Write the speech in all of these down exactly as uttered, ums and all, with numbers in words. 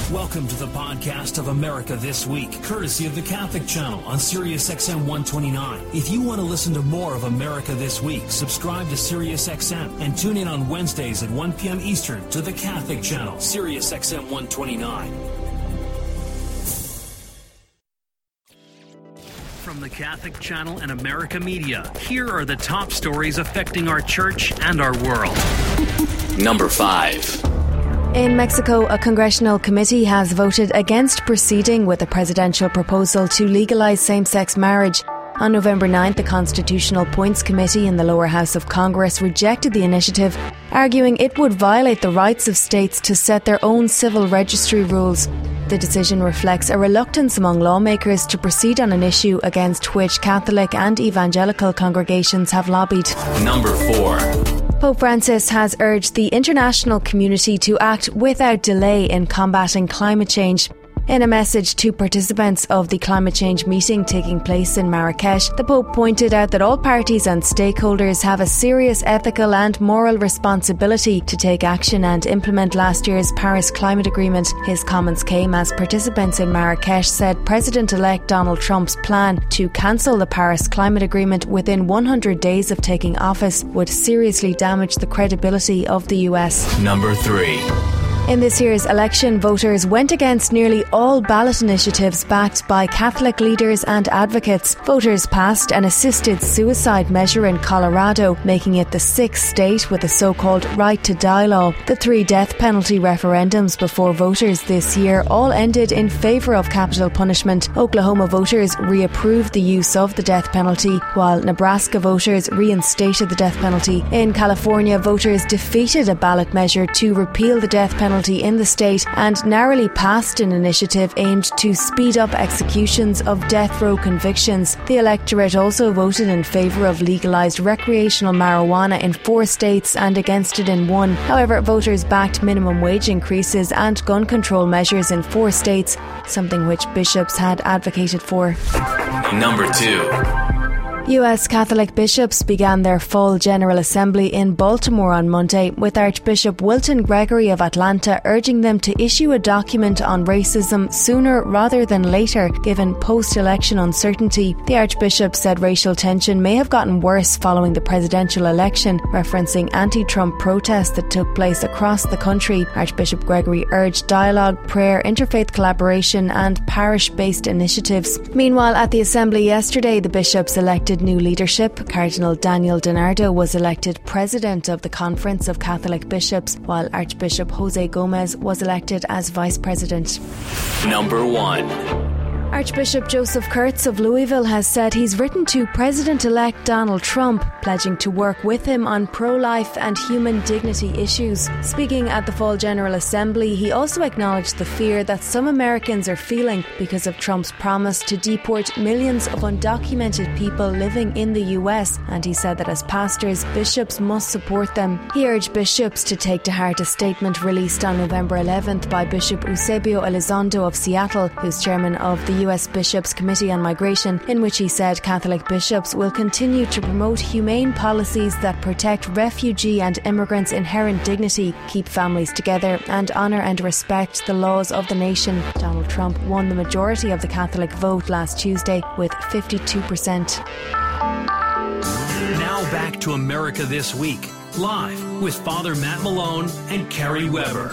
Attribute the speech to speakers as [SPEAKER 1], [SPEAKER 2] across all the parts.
[SPEAKER 1] Welcome to the podcast of America This Week, courtesy of the Catholic Channel on Sirius X M one twenty-nine. If you want to listen to more of America This Week, subscribe to Sirius X M and tune in on Wednesdays at one p.m. Eastern to the Catholic Channel, Sirius X M one twenty-nine. From the Catholic Channel and America Media, here are the top stories affecting our church and our world.
[SPEAKER 2] Number five.
[SPEAKER 3] In Mexico, a congressional committee has voted against proceeding with a presidential proposal to legalize same-sex marriage. On November ninth, the Constitutional Points Committee in the lower house of Congress rejected the initiative, arguing it would violate the rights of states to set their own civil registry rules. The decision reflects a reluctance among lawmakers to proceed on an issue against which Catholic and evangelical congregations have lobbied.
[SPEAKER 2] Number four.
[SPEAKER 3] Pope Francis has urged the international community to act without delay in combating climate change. In a message to participants of the climate change meeting taking place in Marrakesh, the Pope pointed out that all parties and stakeholders have a serious ethical and moral responsibility to take action and implement last year's Paris Climate Agreement. His comments came as participants in Marrakesh said President-elect Donald Trump's plan to cancel the Paris Climate Agreement within one hundred days of taking office would seriously damage the credibility of the U S.
[SPEAKER 2] Number three.
[SPEAKER 3] In this year's election, voters went against nearly all ballot initiatives backed by Catholic leaders and advocates. Voters passed an assisted suicide measure in Colorado, making it the sixth state with a so-called right to die law. The three death penalty referendums before voters this year all ended in favour of capital punishment. Oklahoma voters reapproved the use of the death penalty, while Nebraska voters reinstated the death penalty. In California, voters defeated a ballot measure to repeal the death penalty in the state and narrowly passed an initiative aimed to speed up executions of death row convictions. The electorate also voted in favour of legalised recreational marijuana in four states and against it in one. However, voters backed minimum wage increases and gun control measures in four states, something which bishops had advocated for.
[SPEAKER 2] Number two.
[SPEAKER 3] U S Catholic bishops began their fall General Assembly in Baltimore on Monday, with Archbishop Wilton Gregory of Atlanta urging them to issue a document on racism sooner rather than later, given post-election uncertainty. The Archbishop said racial tension may have gotten worse following the presidential election, referencing anti-Trump protests that took place across the country. Archbishop Gregory urged dialogue, prayer, interfaith collaboration and parish-based initiatives. Meanwhile, at the Assembly yesterday, the bishops elected new leadership. Cardinal Daniel DiNardo was elected president of the Conference of Catholic Bishops, while Archbishop Jose Gomez was elected as vice president.
[SPEAKER 2] Number one.
[SPEAKER 3] Archbishop Joseph Kurtz of Louisville has said he's written to President-elect Donald Trump, pledging to work with him on pro-life and human dignity issues. Speaking at the Fall General Assembly, he also acknowledged the fear that some Americans are feeling because of Trump's promise to deport millions of undocumented people living in the U S, and he said that as pastors, bishops must support them. He urged bishops to take to heart a statement released on November eleventh by Bishop Eusebio Elizondo of Seattle, who's chairman of the U S Bishops' Committee on Migration, in which he said Catholic bishops will continue to promote humane policies that protect refugee and immigrants' inherent dignity, keep families together, and honour and respect the laws of the nation. Donald Trump won the majority of the Catholic vote last Tuesday with fifty-two percent.
[SPEAKER 1] Now back to America This Week, live with Father Matt Malone and Carrie Weber.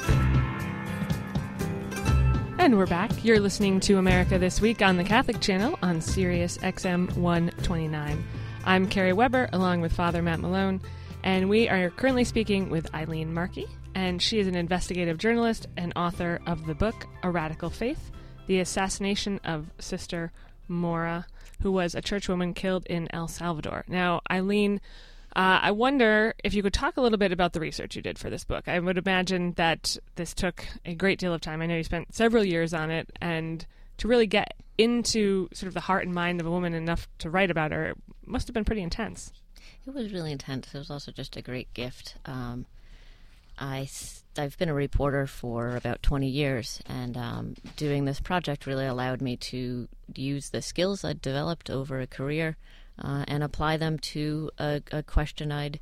[SPEAKER 4] And we're back. You're listening to America This Week on the Catholic Channel on Sirius X M one twenty-nine. I'm Carrie Weber, along with Father Matt Malone, and we are currently speaking with Eileen Markey, and she is an investigative journalist and author of the book A Radical Faith, The Assassination of Sister Mora, who was a churchwoman killed in El Salvador. Now, Eileen, Uh, I wonder if you could talk a little bit about the research you did for this book. I would imagine that this took a great deal of time. I know you spent several years on it, and to really get into sort of the heart and mind of a woman enough to write about her, it must have been pretty intense.
[SPEAKER 5] It was really intense. It was also just a great gift. Um, I, I've been a reporter for about twenty years, and um, doing this project really allowed me to use the skills I'd developed over a career Uh, and apply them to a, a question I'd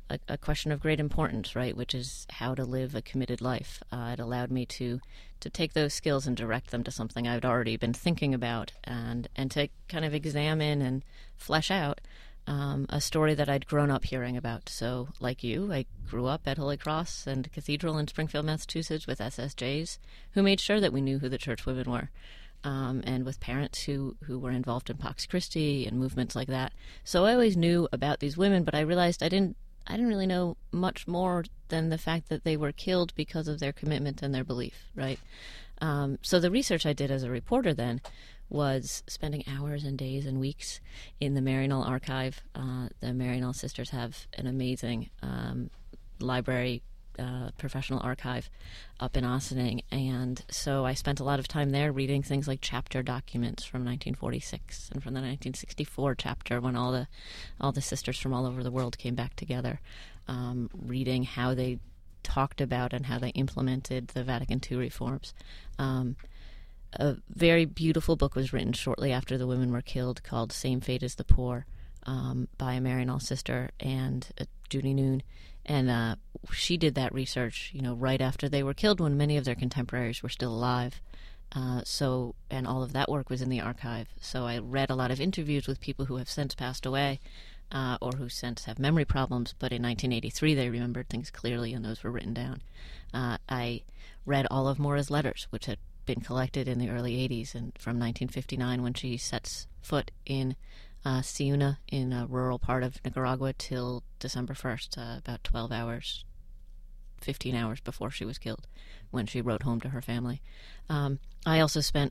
[SPEAKER 5] a, a question of great importance, right, which is how to live a committed life. Uh, it allowed me to to take those skills and direct them to something I'd already been thinking about, and, and to kind of examine and flesh out um, a story that I'd grown up hearing about. So, like you, I grew up at Holy Cross and Cathedral in Springfield, Massachusetts, with S S Js who made sure that we knew who the church women were. Um, and with parents who, who were involved in Pax Christi and movements like that. So I always knew about these women, but I realized I didn't I didn't really know much more than the fact that they were killed because of their commitment and their belief, right? Um, so the research I did as a reporter then was spending hours and days and weeks in the Maryknoll archive. Uh, the Maryknoll sisters have an amazing um, library Uh, professional archive up in Ossining, and so I spent a lot of time there reading things like chapter documents from nineteen forty-six and from the nineteen sixty-four chapter when all the all the sisters from all over the world came back together, um, reading how they talked about and how they implemented the Vatican Two reforms. Um, a very beautiful book was written shortly after the women were killed called Same Fate as the Poor, um, by a Maryknoll sister and uh, Judy Noon. And uh, she did that research, you know, right after they were killed, when many of their contemporaries were still alive. Uh, so, and all of that work was in the archive. So I read a lot of interviews with people who have since passed away, uh, or who since have memory problems. But in nineteen eighty-three, they remembered things clearly, and those were written down. Uh, I read all of Mora's letters, which had been collected in the early eighties, and from nineteen fifty-nine, when she sets foot in Uh, Ciuna in a rural part of Nicaragua till December first, uh, about twelve hours, fifteen hours before she was killed, when she wrote home to her family. Um, I also spent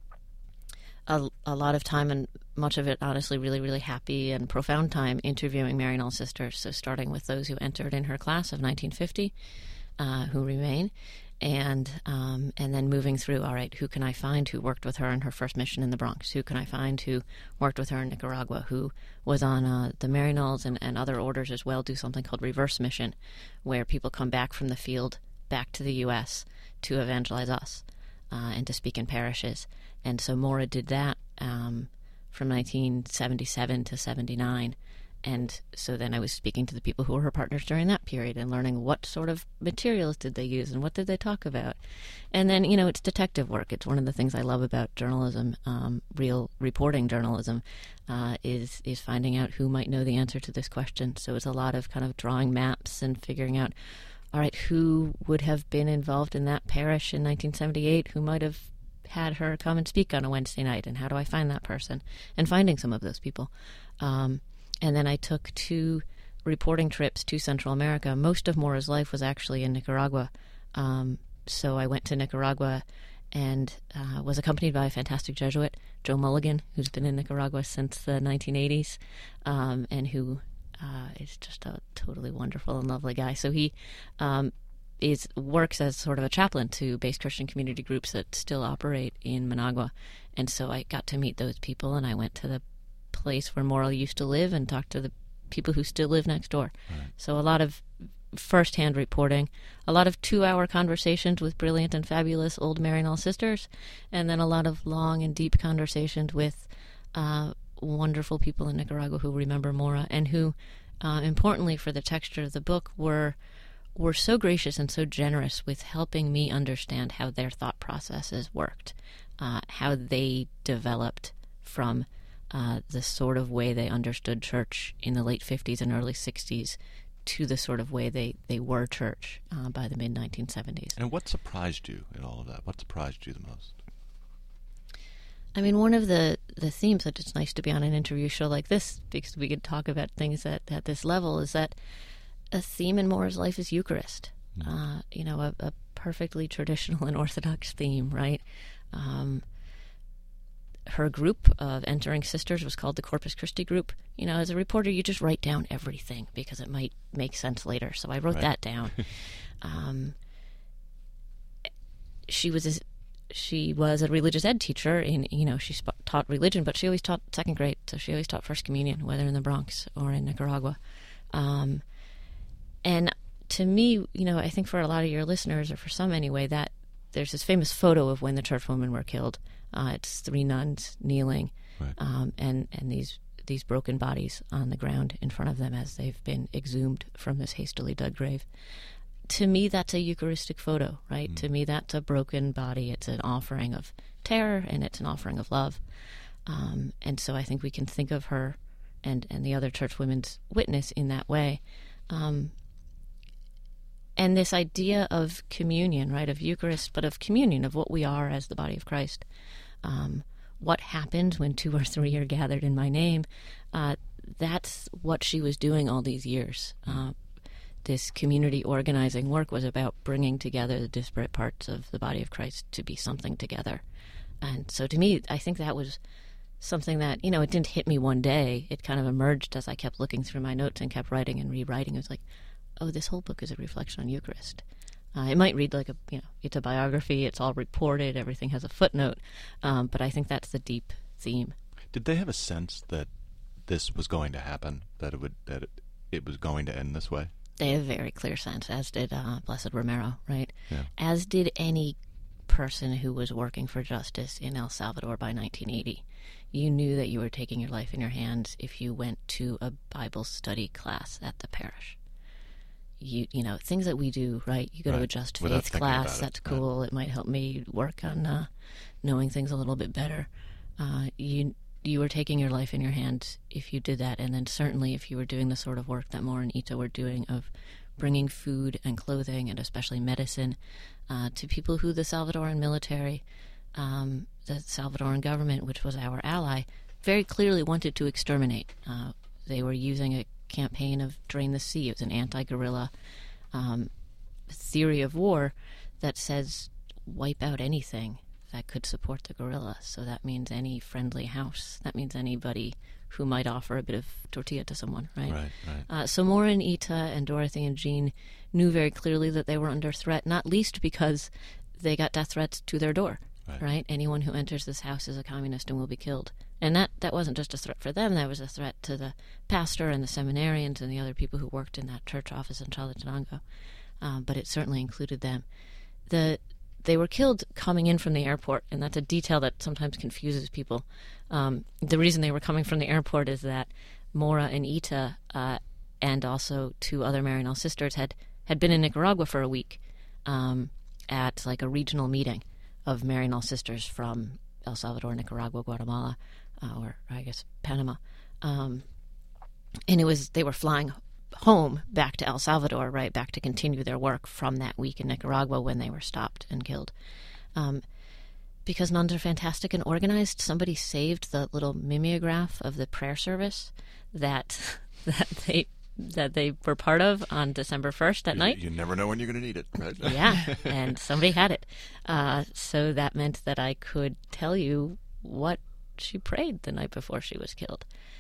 [SPEAKER 5] a, a lot of time, and much of it honestly really, really happy and profound time, interviewing Maryknoll sisters, so starting with those who entered in her class of nineteen fifty, uh, who remain, and um, and then moving through, all right, who can I find who worked with her in her first mission in the Bronx? Who can I find who worked with her in Nicaragua, who was on uh, the Maryknolls and, and other orders as well, do something called reverse mission, where people come back from the field back to the U S to evangelize us uh, and to speak in parishes. And so Mora did that um, from nineteen seventy-seven to seventy-nine. And so then I was speaking to the people who were her partners during that period and learning what sort of materials did they use and what did they talk about. And then, you know, it's detective work. It's one of the things I love about journalism, um, real reporting journalism, uh, is is finding out who might know the answer to this question. So it's a lot of kind of drawing maps and figuring out, all right, who would have been involved in that parish in nineteen seventy-eight, who might have had her come and speak on a Wednesday night, and how do I find that person? And finding some of those people. Um And then I took two reporting trips to Central America. Most of Mora's life was actually in Nicaragua. Um, so I went to Nicaragua and uh, was accompanied by a fantastic Jesuit, Joe Mulligan, who's been in Nicaragua since the nineteen eighties, um, and who uh, is just a totally wonderful and lovely guy. So he um, is works as sort of a chaplain to base Christian community groups that still operate in Managua. And so I got to meet those people, and I went to the place where Mora used to live and talk to the people who still live next door. Right. So a lot of first-hand reporting, a lot of two-hour conversations with brilliant and fabulous old Maryknoll sisters, and then a lot of long and deep conversations with uh, wonderful people in Nicaragua who remember Mora, and who, uh, importantly for the texture of the book, were were so gracious and so generous with helping me understand how their thought processes worked, uh, how they developed from Uh, the sort of way they understood church in the late fifties and early sixties to the sort of way they, they were church uh, by the mid nineteen seventies.
[SPEAKER 6] And what surprised you in all of that? What surprised you the most?
[SPEAKER 5] I mean, one of the, the themes that it's nice to be on an interview show like this, because we can talk about things at, at this level, is that a theme in Mora's life is Eucharist. Mm. Uh, you know, a, a perfectly traditional and Orthodox theme, right? Um Her group of entering sisters was called the Corpus Christi group. You know, as a reporter, you just write down everything because it might make sense later. So I wrote
[SPEAKER 6] right.
[SPEAKER 5] that down. um, she was a, she was a religious ed teacher. In you know, she sp- taught religion, but she always taught second grade. So she always taught First Communion, whether in the Bronx or in Nicaragua. Um, and to me, you know, I think for a lot of your listeners, or for some anyway, that there's this famous photo of when the church women were killed. Uh, it's three nuns kneeling,
[SPEAKER 6] right.
[SPEAKER 5] um, and and these these broken bodies on the ground in front of them as they've been exhumed from this hastily dug grave. To me, that's a Eucharistic photo, right? Mm. To me, that's a broken body. It's an offering of terror, and it's an offering of love. Um, and so I think we can think of her and, and the other church women's witness in that way. Um, and this idea of communion, right, of Eucharist, but of communion, of what we are as the body of Christ. Um, what happens when two or three are gathered in my name, uh, that's what she was doing all these years. Uh, this community organizing work was about bringing together the disparate parts of the body of Christ to be something together. And so to me, I think that was something that, you know, it didn't hit me one day. It kind of emerged as I kept looking through my notes and kept writing and rewriting. It was like, oh, this whole book is a reflection on Eucharist. Uh, it might read like a, you know, it's a biography, it's all reported, everything has a footnote, um, but I think that's the deep theme.
[SPEAKER 6] Did they have a sense that this was going to happen, that it would, that it, it was going to end this way?
[SPEAKER 5] They have a very clear sense, as did uh, Blessed Romero, right?
[SPEAKER 6] Yeah.
[SPEAKER 5] As did any person who was working for justice in El Salvador by nineteen eighty. You knew that you were taking your life in your hands if you went to a Bible study class at the parish. You you know, things that we do, right? You go
[SPEAKER 6] right.
[SPEAKER 5] to a Just
[SPEAKER 6] Without
[SPEAKER 5] Faith class,
[SPEAKER 6] it.
[SPEAKER 5] that's cool. Right. It might help me work on uh, knowing things a little bit better. Uh, you you were taking your life in your hands if you did that, and then certainly if you were doing the sort of work that Mora and Ita were doing of bringing food and clothing, and especially medicine, uh, to people who the Salvadoran military, um, the Salvadoran government, which was our ally, very clearly wanted to exterminate. Uh, they were using a campaign of Drain the Sea. It was an anti-guerrilla um, theory of war that says wipe out anything that could support the guerrilla. So that means any friendly house. That means anybody who might offer a bit of tortilla to someone, right?
[SPEAKER 6] Right, right.
[SPEAKER 5] Uh, so Mora and Ita and Dorothy and Jean knew very clearly that they were under threat, not least because they got death threats to their door, right? right? Anyone who enters this house is a communist and will be killed. And that, that wasn't just a threat for them, that was a threat to the pastor and the seminarians and the other people who worked in that church office in Chalatenango. Um, but it certainly included them. The They were killed coming in from the airport, and that's a detail that sometimes confuses people. Um, the reason they were coming from the airport is that Mora and Ita uh, and also two other Maryknoll sisters had, had been in Nicaragua for a week um, at like a regional meeting of Maryknoll sisters from El Salvador, Nicaragua, Guatemala, uh, or I guess Panama. Um, and it was they were flying home back to El Salvador, right, back to continue their work from that week in Nicaragua when they were stopped and killed. Um, because nuns are fantastic and organized, somebody saved the little mimeograph of the prayer service that that they that they were part of on December first that
[SPEAKER 6] you,
[SPEAKER 5] night.
[SPEAKER 6] You never know when you're going to need it, right?
[SPEAKER 5] Yeah, and somebody had it. Uh, so that meant that I could tell you what she prayed the night before she was killed.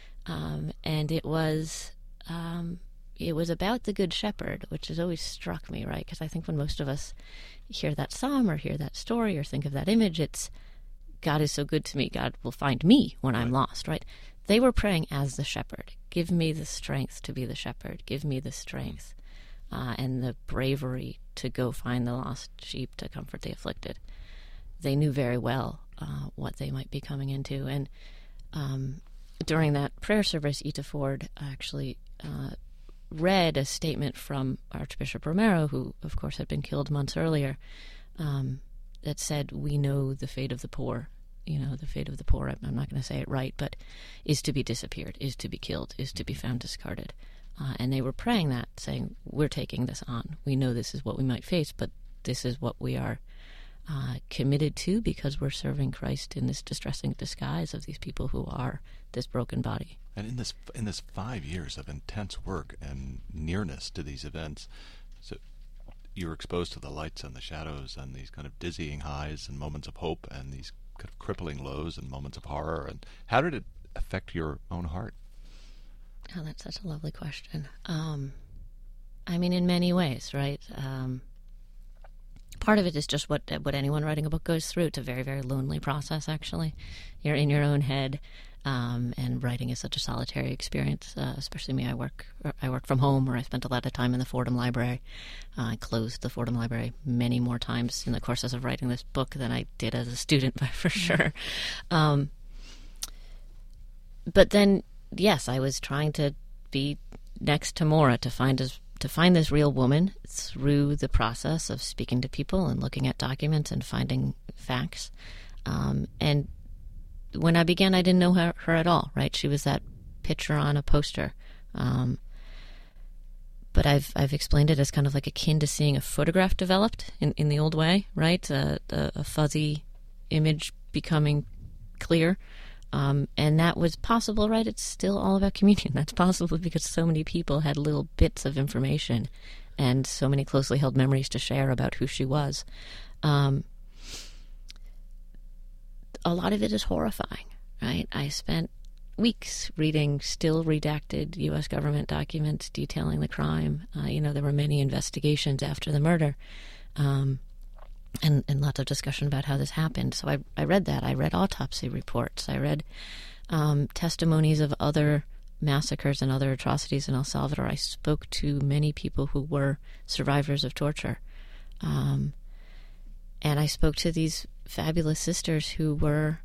[SPEAKER 5] Um, and it was... Um, It was about the Good Shepherd, which has always struck me, right? Because I think when most of us hear that psalm or hear that story or think of that image, it's God is so good to me, God will find me when I'm
[SPEAKER 6] right.
[SPEAKER 5] lost, right? They were praying as the shepherd. Give me the strength to be the shepherd. Give me the strength uh, and the bravery to go find the lost sheep, to comfort the afflicted. They knew very well uh, what they might be coming into. And um, during that prayer service, Ita Ford actually... Uh, read a statement from Archbishop Romero, who, of course, had been killed months earlier, um, that said, we know the fate of the poor, you know, the fate of the poor, I'm not going to say it right, but is to be disappeared, is to be killed, is to be found discarded. Uh, and they were praying that, saying, we're taking this on. We know this is what we might face, but this is what we are uh, committed to because we're serving Christ in this distressing disguise of these people who are this broken body.
[SPEAKER 6] And in this in this five years of intense work and nearness to these events, so you're exposed to the lights and the shadows and these kind of dizzying highs and moments of hope and these kind of crippling lows and moments of horror. And how did it affect your own heart?
[SPEAKER 5] Oh, that's such a lovely question. Um, I mean, in many ways, right? Um, part of it is just what what anyone writing a book goes through. It's a very, very lonely process, actually. You're in your own head. Um, and writing is such a solitary experience, uh, especially me. I work I work from home, where I spent a lot of time in the Fordham Library. Uh, I closed the Fordham Library many more times in the courses of writing this book than I did as a student, for sure. Um, but then yes, I was trying to be next to Maura to find us to find this real woman through the process of speaking to people and looking at documents and finding facts. Um, and when I began, I didn't know her, her at all, right? She was that picture on a poster. Um, but I've I've explained it as kind of like akin to seeing a photograph developed in, in the old way, right? Uh, a, a fuzzy image becoming clear. Um, and that was possible, right? It's still all about communion. That's possible because so many people had little bits of information and so many closely held memories to share about who she was. Um, a lot of it is horrifying, right? I spent weeks reading still redacted U S government documents detailing the crime. Uh, you know, there were many investigations after the murder. Um And, and lots of discussion about how this happened. So I, I read that. I read autopsy reports. I read um, testimonies of other massacres and other atrocities in El Salvador. I spoke to many people who were survivors of torture. Um, and I spoke to these fabulous sisters who were,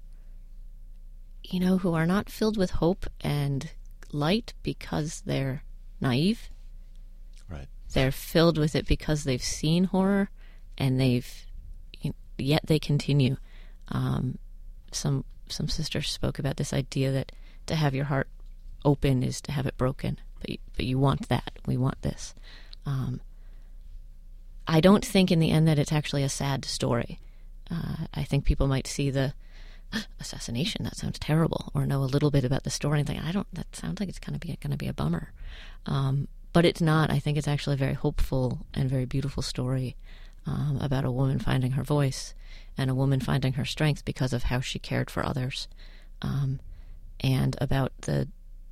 [SPEAKER 5] you know, who are not filled with hope and light because they're naive.
[SPEAKER 6] Right.
[SPEAKER 5] They're filled with it because they've seen horror and they've yet they continue. Um, some some sisters spoke about this idea that to have your heart open is to have it broken, but you, but you want that. We want this. Um, I don't think in the end that it's actually a sad story. Uh, I think people might see the assassination. That sounds terrible, or know a little bit about the story and think, I don't. That sounds like it's going to be going to be a bummer. Um, but it's not. I think it's actually a very hopeful and very beautiful story. Um, about a woman finding her voice and a woman finding her strength because of how she cared for others, um, and about the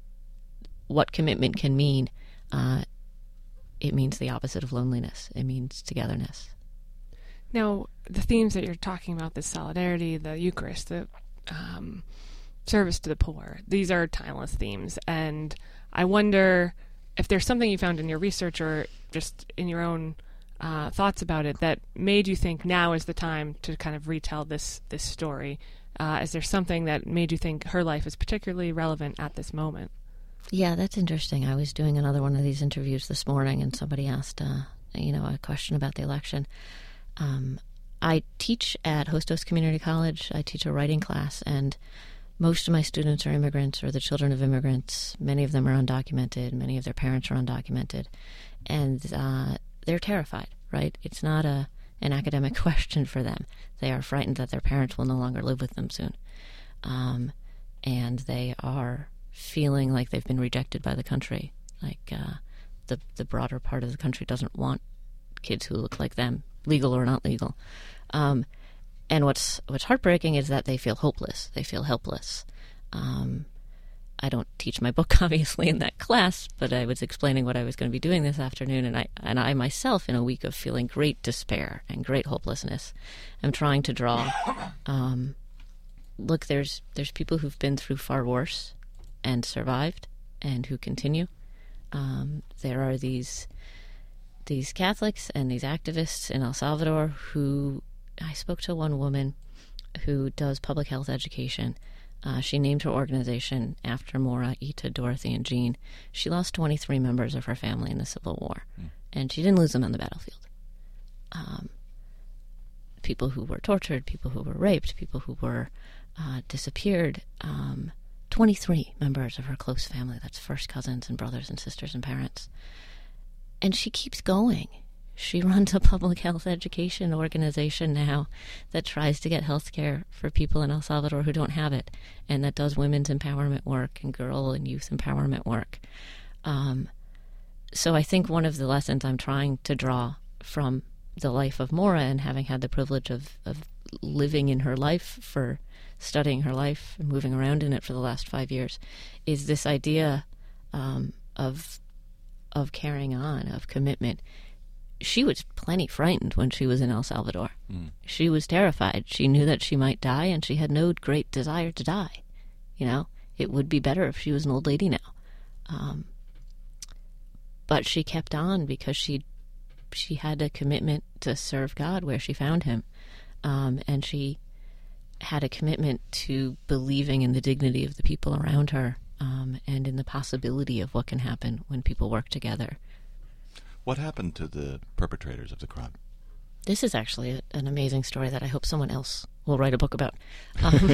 [SPEAKER 5] what commitment can mean. Uh, it means the opposite of loneliness. It means togetherness.
[SPEAKER 4] Now, the themes that you're talking about, the solidarity, the Eucharist, the um, service to the poor, these are timeless themes. And I wonder if there's something you found in your research or just in your own Uh, thoughts about it that made you think now is the time to kind of retell this this story? Uh, is there something that made you think her life is particularly relevant at this moment?
[SPEAKER 5] Yeah, that's interesting. I was doing another one of these interviews this morning, and somebody asked, uh, you know, a question about the election. Um, I teach at Hostos Community College. I teach a writing class, and most of my students are immigrants or the children of immigrants. Many of them are undocumented. Many of their parents are undocumented. And uh, they're terrified, right? It's not a an academic question for them. They are frightened that their parents will no longer live with them soon. Um, and they are feeling like they've been rejected by the country. Like uh, the the broader part of the country doesn't want kids who look like them, legal or not legal. Um, and what's what's heartbreaking is that they feel hopeless. They feel helpless. Um, I don't teach my book, obviously, in that class, but I was explaining what I was going to be doing this afternoon, and I and I myself, in a week of feeling great despair and great hopelessness, am trying to draw. Um, look, there's there's people who've been through far worse and survived, and who continue. Um, there are these these Catholics and these activists in El Salvador who, I spoke to one woman who does public health education. Uh, she named her organization after Maura, Ita, Dorothy, and Jean. She lost twenty-three members of her family in the Civil War, mm. and she didn't lose them on the battlefield. Um, people who were tortured, people who were raped, people who were uh, disappeared. Um, twenty-three members of her close family. That's first cousins and brothers and sisters and parents. And she keeps going. She runs a public health education organization now that tries to get health care for people in El Salvador who don't have it, and that does women's empowerment work and girl and youth empowerment work. Um, so I think one of the lessons I'm trying to draw from the life of Maura, and having had the privilege of, of living in her life, for studying her life and moving around in it for the last five years, is this idea um, of of carrying on, of commitment. She was plenty frightened when she was in El Salvador. Mm. She was terrified. She knew that she might die, and she had no great desire to die. You know, it would be better if she was an old lady now. Um, but she kept on because she she had a commitment to serve God where she found him. Um, and she had a commitment to believing in the dignity of the people around her, um, and in the possibility of what can happen when people work together.
[SPEAKER 6] What happened to the perpetrators of the crime?
[SPEAKER 5] This is actually a, an amazing story that I hope someone else will write a book about. Um,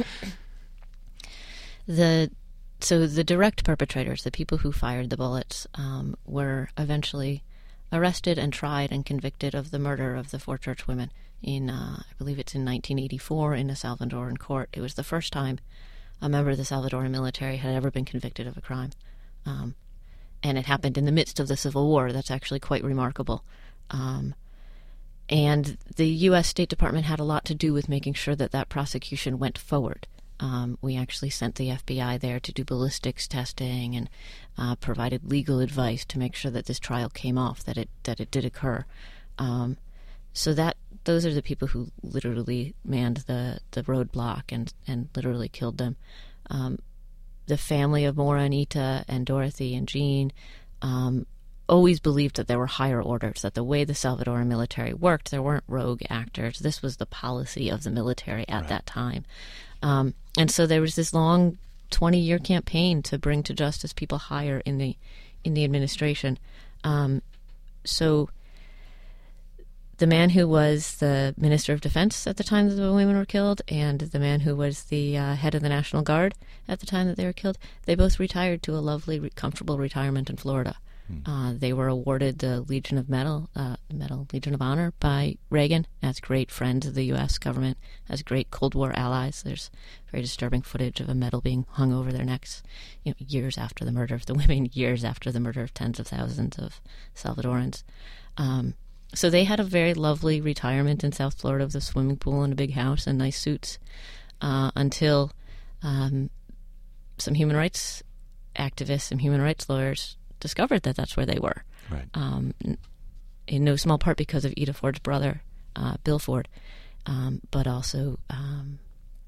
[SPEAKER 5] the so the direct perpetrators, the people who fired the bullets, um, were eventually arrested and tried and convicted of the murder of the four church women in, uh, I believe it's in nineteen eighty-four, in a Salvadoran court. It was the first time a member of the Salvadoran military had ever been convicted of a crime. Um, and it happened in the midst of the Civil War. That's actually quite remarkable. Um, and the U S State Department had a lot to do with making sure that that prosecution went forward. Um, we actually sent the F B I there to do ballistics testing and uh, provided legal advice to make sure that this trial came off, that it that it did occur. Um, so that those are the people who literally manned the, the roadblock and, and literally killed them. Um, the family of Maura and Ita and Dorothy and Jean um, always believed that there were higher orders, that the way the Salvadoran military worked, there weren't rogue actors. This was the policy of the military at
[SPEAKER 6] Right.
[SPEAKER 5] that time. Um, and so there was this long twenty-year campaign to bring to justice people higher in the in the administration. Um, so the man who was the Minister of Defense at the time that the women were killed and the man who was the uh, head of the National Guard at the time that they were killed, they both retired to a lovely, re- comfortable retirement in Florida. Uh, they were awarded the Legion of Medal, uh, Medal, Legion of Honor by Reagan as great friends of the U S government, as great Cold War allies. There's very disturbing footage of a medal being hung over their necks, you know, years after the murder of the women, years after the murder of tens of thousands of Salvadorans. Um, so they had a very lovely retirement in South Florida with a swimming pool and a big house and nice suits uh, until um, some human rights activists, some human rights lawyers discovered that that's where they were.
[SPEAKER 6] Right.
[SPEAKER 5] Um, in no small part because of Ita Ford's brother, uh, Bill Ford, um, but also um,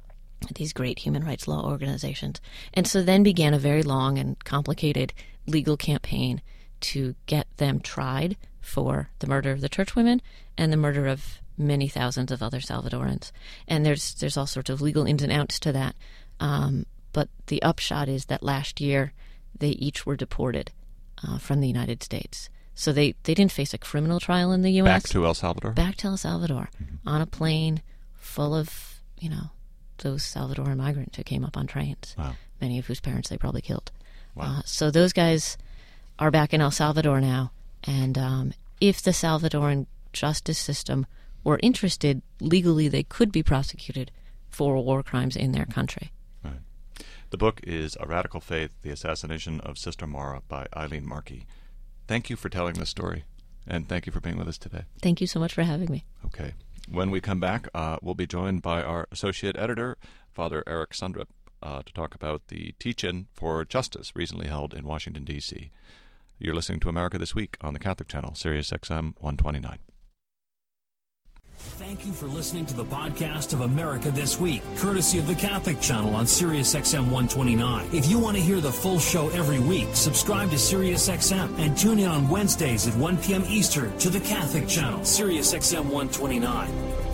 [SPEAKER 5] these great human rights law organizations. And so then began a very long and complicated legal campaign to get them tried for the murder of the churchwomen and the murder of many thousands of other Salvadorans. And there's there's all sorts of legal ins and outs to that. Um, but the upshot is that last year they each were deported Uh, from the United States. So they, they didn't face a criminal trial in the U S.
[SPEAKER 6] Back to El Salvador?
[SPEAKER 5] Back to El Salvador, mm-hmm. on a plane full of, you know, those Salvadoran migrants who came up on trains,
[SPEAKER 6] wow.
[SPEAKER 5] many of whose parents they probably killed.
[SPEAKER 6] Wow.
[SPEAKER 5] Uh, so those guys are back in El Salvador now. And um, if the Salvadoran justice system were interested, legally they could be prosecuted for war crimes in their country.
[SPEAKER 6] The book is A Radical Faith, The Assassination of Sister Maura by Eileen Markey. Thank you for telling this story, and thank you for being with us today.
[SPEAKER 5] Thank you so much for having me.
[SPEAKER 6] Okay. When we come back, uh, we'll be joined by our associate editor, Father Eric Sundrup, uh, to talk about the teach-in for justice recently held in Washington, D C You're listening to America This Week on the Catholic Channel, Sirius X M one twenty-nine.
[SPEAKER 1] Thank you for listening to the podcast of America This Week, courtesy of the Catholic Channel on Sirius X M one twenty-nine. If you want to hear the full show every week, subscribe to Sirius X M and tune in on Wednesdays at one p.m. Eastern to the Catholic Channel, Sirius X M one twenty-nine.